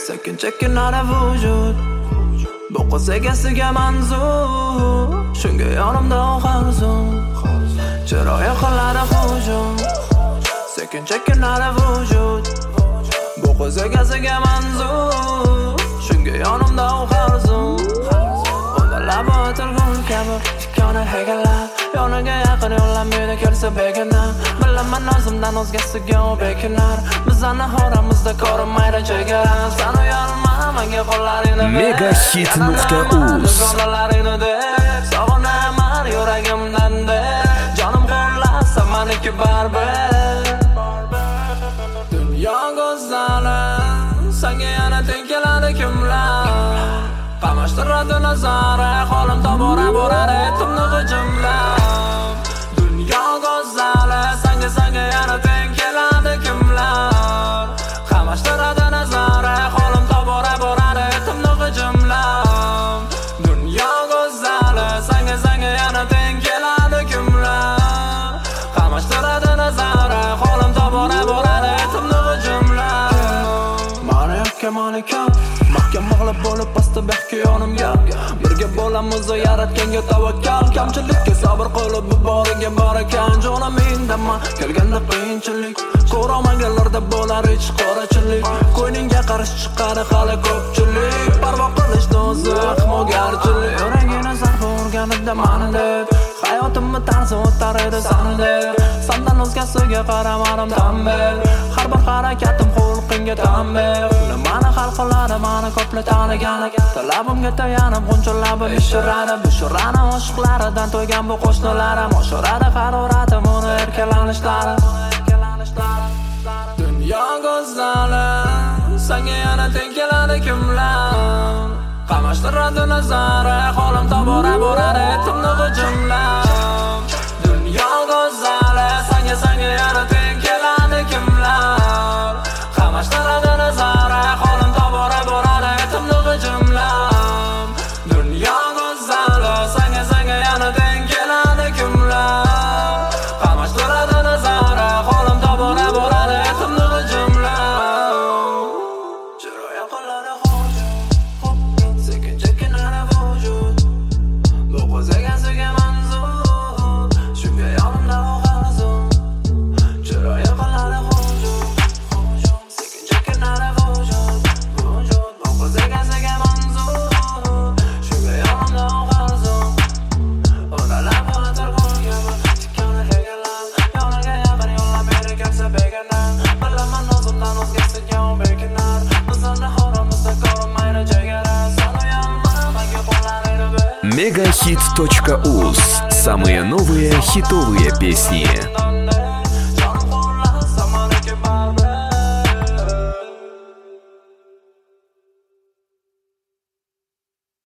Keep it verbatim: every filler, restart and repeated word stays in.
sekin chekinadi vujud. Bu qiz egasiga manzur, shunga yonimda oqarsun. Chiroyi qiladi hujum, sekin chekinadi vujud. Bu qiz egasiga manzur, shunga yonimda oqarsun. Unda labi o'tirgun kabi ikkona hegalab, yoniga yaqin yo'llanmaydi kelsa begona. Bilaman o'zimdan o'zgasiga u bekinar. Bizani horamizda ko'rinmaydi chegara. San uyalma menga qo'llaringni ber. Megahit nuqta uz Sog'inaman yuragimdan deb, jonim qo'llasa meniki baribir. Dunyo go'zali, senga yana teng keladi kimlar? Qamashtiradi nazari, qo'lim tobora borar etimni g'ijimlab. Dunyo go'zali, senga senga yana teng keladi kimlar? Qamashtiradi nazari, qo'lim tobora borar etimni g'ijimlab. Dunyo go'zali, senga senga yana teng keladi kimlar? Qamashtiradi nazari, qo'lim tobora borar etimni g'ijimlab. Mani yakka malika mahkam mag'lub bo'lib pastda behki yonimga. Birga bo'lamiz yaratganga tavakkal. Kamchilikka sabr qilib bu boriga barakan. Jonim indama kelganda qiyinchilik, ko'ramaganlarda bo'lar hech qorachilik. Qo'yningga qarish chiqadi hali ko'pchilik. Parvo qilishni o'zi ahmoqgarchilik. Yuragini zarb urganida mani deb, hayotimni tarzi o'tar edi sani deb. Sandan o'zgasiga qaramadim tan ber. Har bir harakatim xulqingga tan ber. Mani hal qiladi mani ko'plar tanigan. Talabimga tayanib g'unchilabim ishiradi. Bu shirani oshiqlaridan to'ygan bu qo'shnilarim. Oshiradi haroratim uni erkalanishlari. Dunyo go'zali, senga yana teng keladi kimlar? Qamashtiradi nazari, qo'lim tobora borar etimni g'ijimlab. Dunyo go'zali, senga senga yana teng keladi kimlar? Qamashtiradi nazari, qo'lim tobora borar etimni g'ijimlab. Dunyo go'zali, senga senga yana teng keladi kimlar? Qamashtiradi nazari, qo'lim tobora borar etimni g'ijimlab. Chiroyi qiladi hujum, sekin chekinadi vujud. Bu qiz egasiga manzur, shunga yonimda oqarsun. Chiroyi qiladi hujum, sekin chekinadi vujud. Bu qiz egasiga manzur, shunga yonimda oqarsun. Unda labi o'tirgun kabi ikkona hegalab, yoniga yaqin yo'llanmaydi kelsa begona. Bilaman o'zimdan o'zgasiga u bekinar. Bizani horamizda ko'rinmaydi chegara. San uyalma menga qo'llaringni ber. Megahit точка уз. Самые новые хитовые песни.